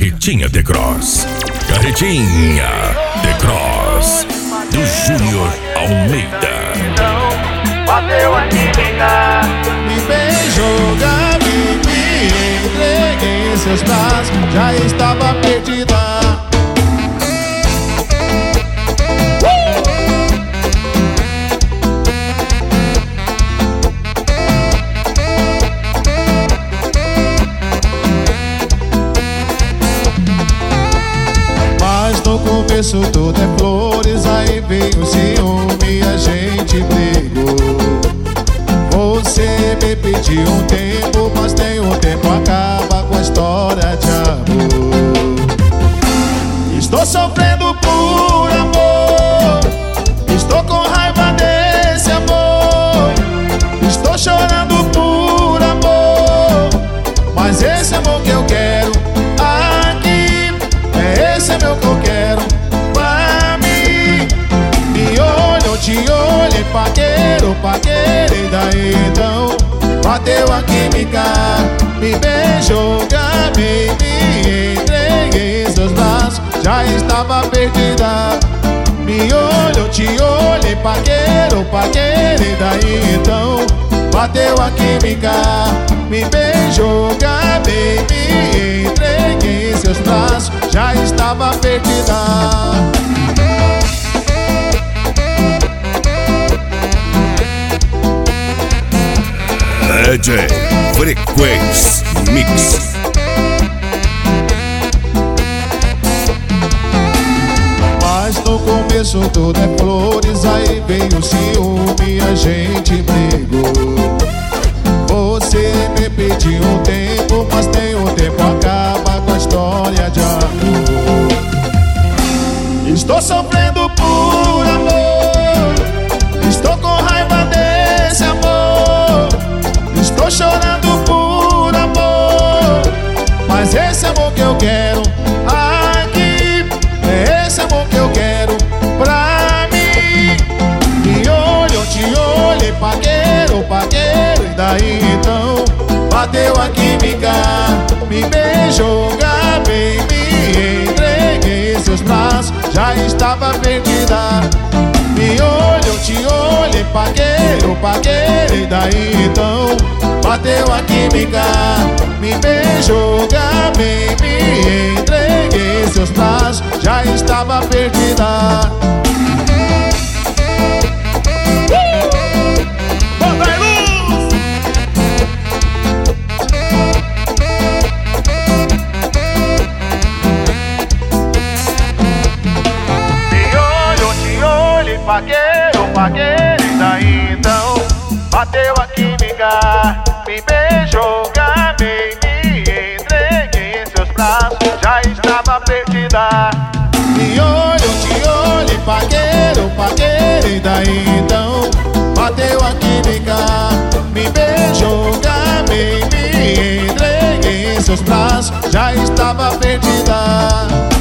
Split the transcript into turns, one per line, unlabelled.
Carretinha The Cross. Carretinha The Cross, do Júnior Almeida.
Bateu a química,
Me beijou, Gabi, me entreguei em seus braços, já estava perdida. Mas no começo tudo é flores, aí veio o ciúme e a gente brigou. Você me pediu um tempo, mas tem um tempo acaba com a história de amor. Estou sofrendo por amor, estou com raiva desse amor. Estou chorando por amor, mas esse amor que eu quero aqui, esse amor que eu quero pra mim. Me olho, te olho, paqueiro, paqueiro. E daí então bateu a química, me beijou, gamei, me entreguei em seus braços, já estava perdida. Me olho, te olho, paqueiro, paqueiro. E daí então bateu a química, me beijou, gamei, me entreguei em seus braços, já estava perdida.
DJ Frequência Mix.
Mas no começo tudo é flores, aí veio o ciúme e a gente brigou. Você me pediu um tempo, mas tem um tempo acaba com a história de amor. Estou sofrendo por amor, estou com raiva desse amor. Estou chorando por amor, mas esse amor que eu quero aqui, esse amor que eu quero pra mim. Me olho, te olho, paqueiro, paqueiro. E daí então bateu a química, me beijou, gamei, me entreguei em seus braços, já estava perdida. Me olho, te olho, paqueiro, paqueiro. E daí então bateu a química, me beijou, gamei, me entreguei em seus braços, já estava perdida.
bota aí luz. Me olho, te olho, paqueiro, paqueiro. E daí então bateu a química, me beijou, gamei, me entreguei em seus braços, já estava perdida.
Me olho, te olho, paqueiro, paqueiro. E daí então bateu a química, me beijou, gamei, me entreguei em seus braços, já estava perdida.